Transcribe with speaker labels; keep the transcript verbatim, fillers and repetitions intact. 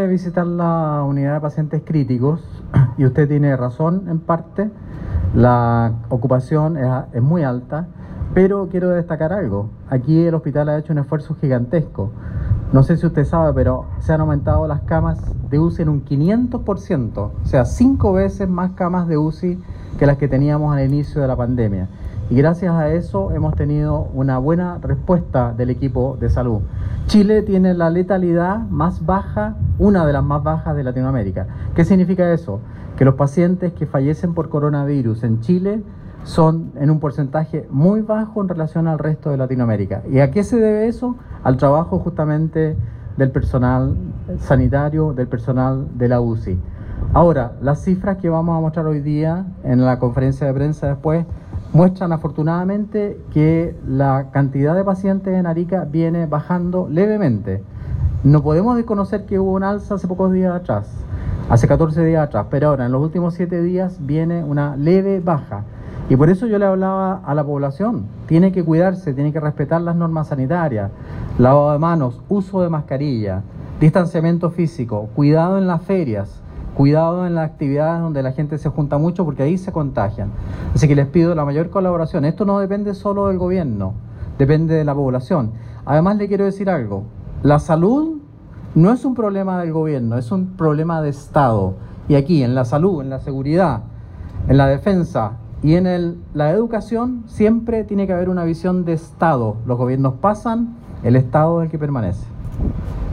Speaker 1: de visitar la unidad de pacientes críticos y usted tiene razón en parte, la ocupación es, es muy alta, pero quiero destacar algo. Aquí el hospital ha hecho un esfuerzo gigantesco. No sé si usted sabe, pero se han aumentado las camas de U C I en un quinientos por ciento, o sea, cinco veces más camas de U C I que las que teníamos al inicio de la pandemia. Y gracias a eso hemos tenido una buena respuesta del equipo de salud. Chile tiene la letalidad más baja, una de las más bajas de Latinoamérica. ¿Qué significa eso? Que los pacientes que fallecen por coronavirus en Chile son en un porcentaje muy bajo en relación al resto de Latinoamérica. ¿Y a qué se debe eso? Al trabajo justamente del personal sanitario, del personal de la U C I. Ahora, las cifras que vamos a mostrar hoy día en la conferencia de prensa después muestran afortunadamente que la cantidad de pacientes en Arica viene bajando levemente. No podemos desconocer que hubo un alza hace pocos días atrás, hace catorce días atrás, pero ahora en los últimos siete días viene una leve baja. Y por eso yo le hablaba a la población, tiene que cuidarse, tiene que respetar las normas sanitarias, lavado de manos, uso de mascarilla, distanciamiento físico, cuidado en las ferias, cuidado en las actividades donde la gente se junta mucho porque ahí se contagian. Así que les pido la mayor colaboración. Esto no depende solo del gobierno, depende de la población. Además le quiero decir algo, la salud no es un problema del gobierno, es un problema de Estado. Y aquí en la salud, en la seguridad, en la defensa y en el, la educación siempre tiene que haber una visión de Estado. Los gobiernos pasan, el Estado es el que permanece.